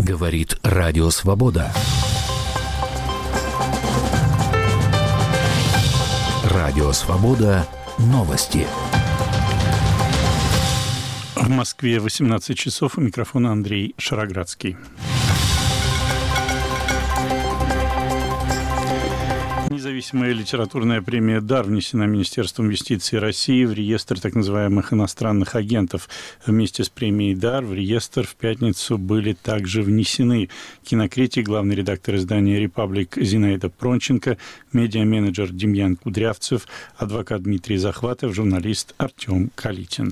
Говорит Радио Свобода. Радио Свобода. Новости. В Москве 18 часов. У микрофона Андрей Шароградский. Независимая литературная премия «Дар» внесена Министерством юстиции России в реестр так называемых иностранных агентов. Вместе с премией «Дар» в реестр в пятницу были также внесены кинокритик, главный редактор издания «Репаблик» Зинаида Пронченко, медиа-менеджер Демьян Кудрявцев, адвокат Дмитрий Захватов, журналист Артем Калитин.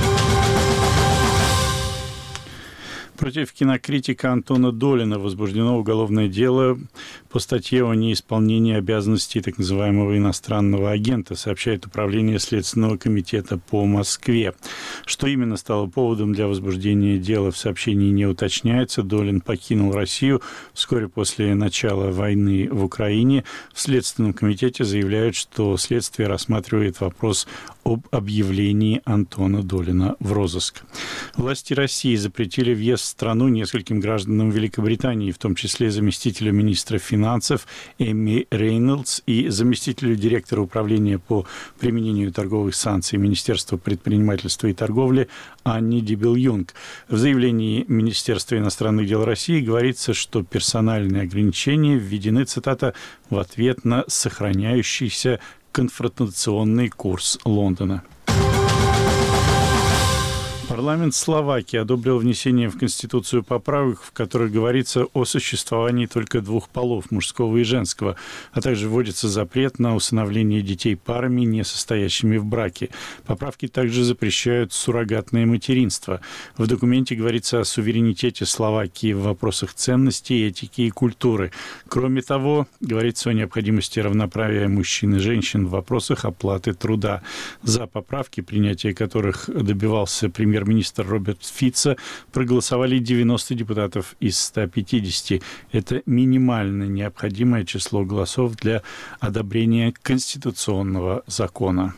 Против кинокритика Антона Долина возбуждено уголовное дело по статье о неисполнении обязанностей так называемого иностранного агента, сообщает Управление Следственного комитета по Москве. Что именно стало поводом для возбуждения дела, в сообщении не уточняется. Долин покинул Россию вскоре после начала войны в Украине. В Следственном комитете заявляют, что следствие рассматривает вопрос об объявлении Антона Долина в розыск. Власти России запретили въезд в страну нескольким гражданам Великобритании, в том числе заместителю министра финансов Эмми Рейнольдс и заместителю директора управления по применению торговых санкций Министерства предпринимательства и торговли Анне Дибель-Юнг. В заявлении Министерства иностранных дел России говорится, что персональные ограничения введены, цитата, в ответ на сохраняющийся конфронтационный курс Лондона. Парламент Словакии одобрил внесение в Конституцию поправок, в которых говорится о существовании только двух полов, мужского и женского, а также вводится запрет на усыновление детей парами, не состоящими в браке. Поправки также запрещают суррогатное материнство. В документе говорится о суверенитете Словакии в вопросах ценностей, этики и культуры. Кроме того, говорится о необходимости равноправия мужчин и женщин в вопросах оплаты труда. За поправки, принятие которых добивался премьер-министр Роберт Фицо, проголосовали 90 депутатов из 150. Это минимально необходимое число голосов для одобрения конституционного закона.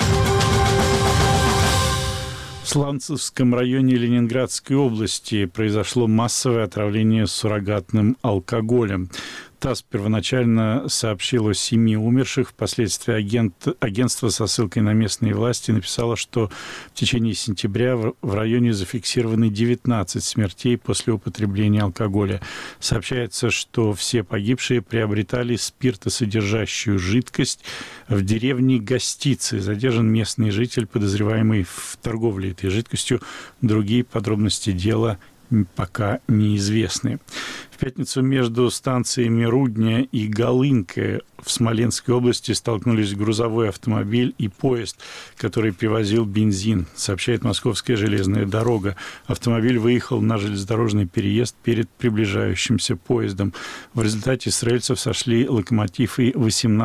В Сланцевском районе Ленинградской области произошло массовое отравление суррогатным алкоголем. ТАСС первоначально сообщил о 7 умерших. Впоследствии агентство со ссылкой на местные власти написало, что в течение сентября в районе зафиксированы 19 смертей после употребления алкоголя. Сообщается, что все погибшие приобретали спиртосодержащую жидкость в деревне Гостицы. Задержан местный житель, подозреваемый в торговле этой жидкостью. Другие подробности дела пока неизвестны. В пятницу между станциями Рудня и Голынка в Смоленской области столкнулись грузовой автомобиль и поезд, который привозил бензин, сообщает Московская железная дорога. Автомобиль выехал на железнодорожный переезд перед приближающимся поездом. В результате с рельсов сошли локомотив и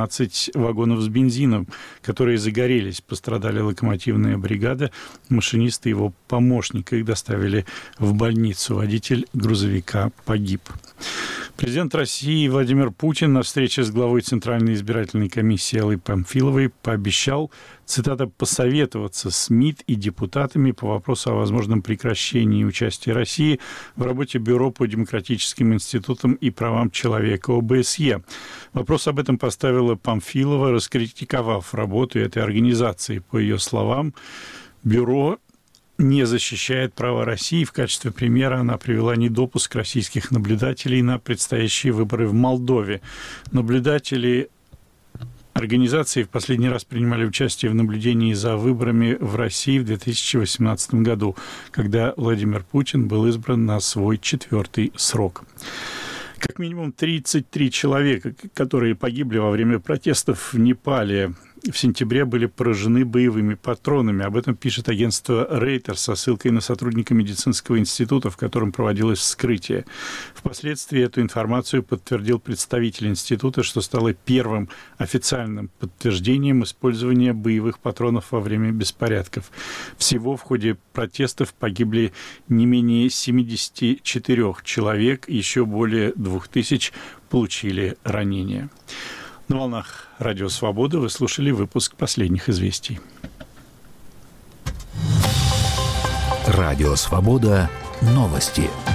18 вагонов с бензином, которые загорелись. Пострадали локомотивная бригада, машинист и его помощник. Их доставили в больницу. Водитель грузовика погиб. Президент России Владимир Путин на встрече с главой Центральной избирательной комиссии Аллой Памфиловой пообещал, цитата, посоветоваться с МИД и депутатами по вопросу о возможном прекращении участия России в работе Бюро по демократическим институтам и правам человека ОБСЕ. Вопрос об этом поставила Памфилова, раскритиковав работу этой организации. По ее словам, Бюро не защищает права России. В качестве примера она привела недопуск российских наблюдателей на предстоящие выборы в Молдове. Наблюдатели организации в последний раз принимали участие в наблюдении за выборами в России в 2018 году, когда Владимир Путин был избран на свой 4-й срок. Как минимум 33 человека, которые погибли во время протестов в Непале, в сентябре были поражены боевыми патронами. Об этом пишет агентство Reuters со ссылкой на сотрудника медицинского института, в котором проводилось вскрытие. Впоследствии эту информацию подтвердил представитель института, что стало первым официальным подтверждением использования боевых патронов во время беспорядков. Всего в ходе протестов погибли не менее 74 человек, еще более 2000 получили ранения. На волнах Радио Свобода вы слушали выпуск последних известий. Радио Свобода. Новости.